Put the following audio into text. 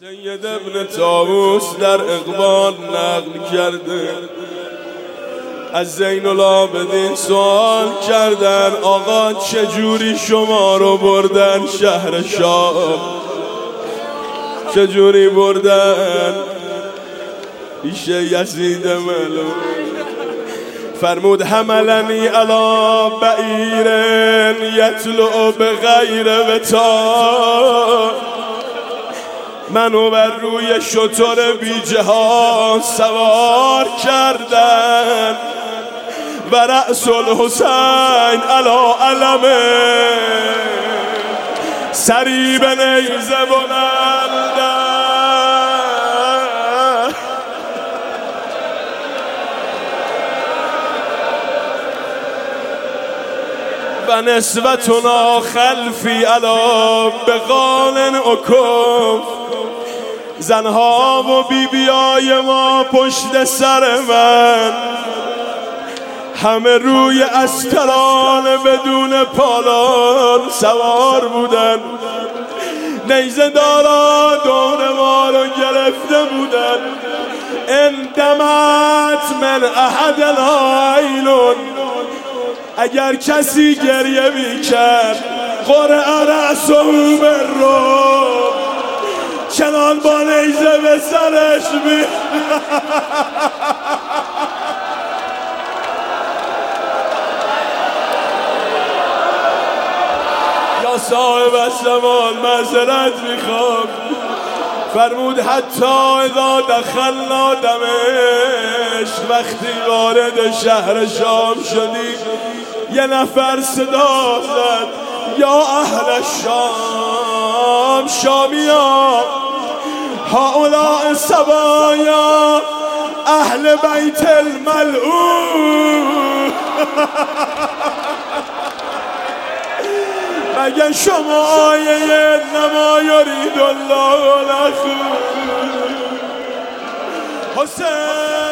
سید ابن طاووس در اقبال نقل کرده، از زین العابدین سوال کردن آقا چجوری شما رو بردن شهر شام؟ چجوری بردن؟ پیش یزید ملعون فرمود حملنی علی بعیر یطلع بغیر وطا، منو بر روی شتر بی جهان سوار کردن و رأس الحسین علی علمه، سری به نیزه بلندن و نسبتنا خلفی علی بغال اکف، زنها و بیبیای ما پشت سر من، همه روی استران بدون پالان سوار بودن، نیزه دارا دور ما رو گرفته بودن. اندمت من احد العینون، اگر کسی گریه میکرد قرع رأسه بالرعب، چنان با نیزه به سرش یا صاحب زمان معذرت میخوام، فرمود حتی اذا دخلنا دمشق، وقتی وارد شهر شام شدی یه نفر صدا زد یا اهل شام، شامیان، هؤلاء سبایا اهل بیت الملعون، مگه شما آیه نما یرید الله لکم حسین